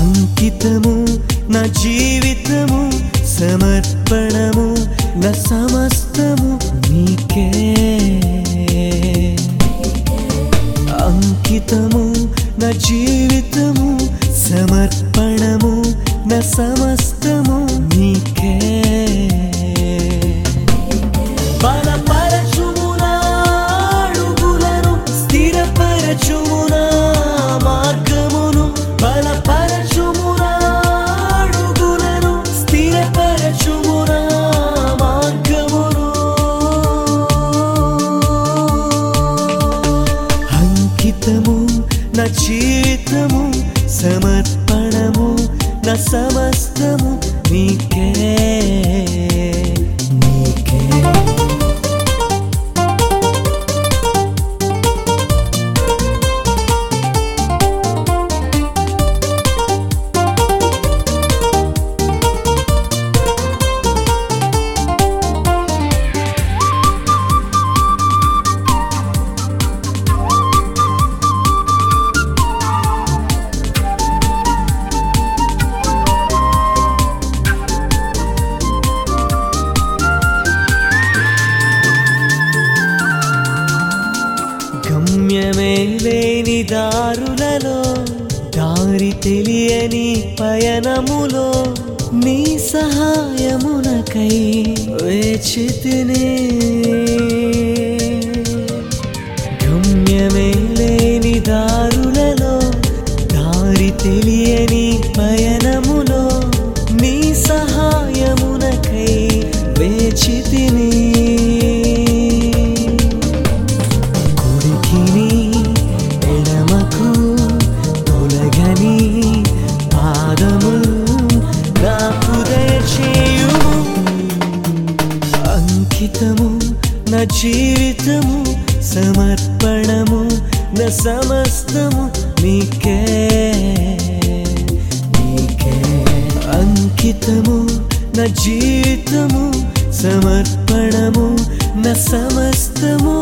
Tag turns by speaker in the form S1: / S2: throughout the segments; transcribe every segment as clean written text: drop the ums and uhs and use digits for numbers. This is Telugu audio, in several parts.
S1: అంకితము నా జీవితము సమర్పణము నా సమస్తము నీకే అంకితము నా జీవితము సమర్పణము నా సమస్తము నీకే బలపరచుము నా అడుగులను స్థిరపరచుము నా మార్గమును బలపరచుము నా అడుగులను స్థిరపరచుము నా మార్గమును అంకితము నా జీవితము సమర్పణము నా సమస్తము నీకే నీకే గమ్యమే లేని దారులలో దారి తెలియని పయనములో నీ సహాయమునకై వేచితినే గమ్యమే లేని దారులలో దారి తెలియని పయనములో నీ సహాయమునకై వేచితినే ఎడమకు తొలగని పాదము నాకు దయచేయుము అంకితము నా జీవితము సమర్పణము నా సమస్తము నీకే నీకే అంకితము నా జీవితము సమర్పణము నా సమస్తము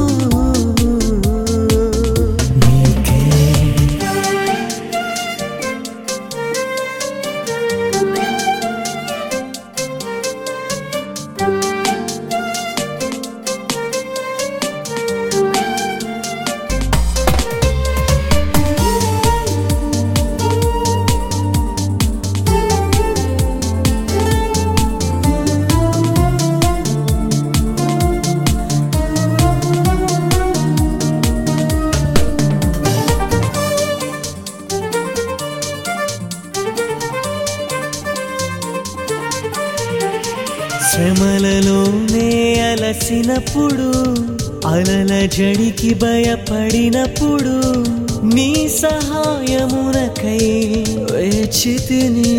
S1: శ్రమలలోనే అలసినప్పుడు అలల జడికి భయపడినప్పుడు నీ సహాయమునకై వేచితిని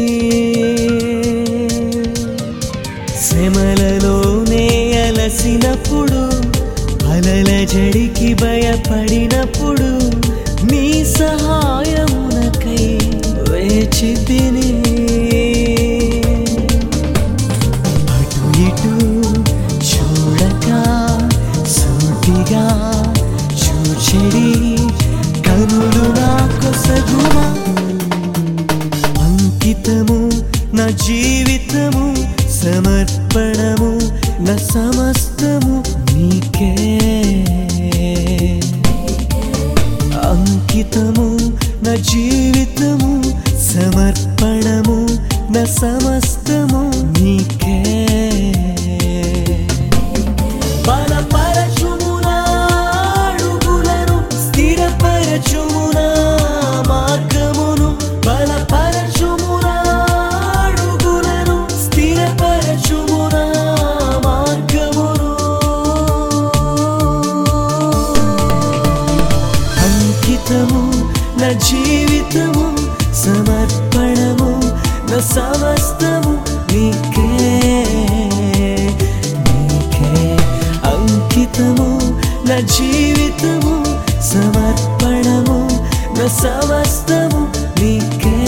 S1: శ్రమలలోనే అలసినప్పుడు అలల జడికి భయపడినప్పుడు నీ సహాయమునకై వేచితిని ఇటు చూడక సూటిగా చూచెడి కనులు నా కొసగుమా అంకితము నా జీవితము సమర్పణము నా సమస్తము నీకే అంకితము నా జీవితము సమర్పణము నా సమస్తము నీకే బలపరచుము నా అడుగులను స్థిరపరచుము నా మార్గమును బలపరచుము నా అడుగులను స్థిరపరచుము నా మార్గమును అంకితము నా జీవితము సమర్పణము నా సమస్తము నీకే నీకే అంకితము నా జీవితము సమర్పణము నా సమస్తము నీకే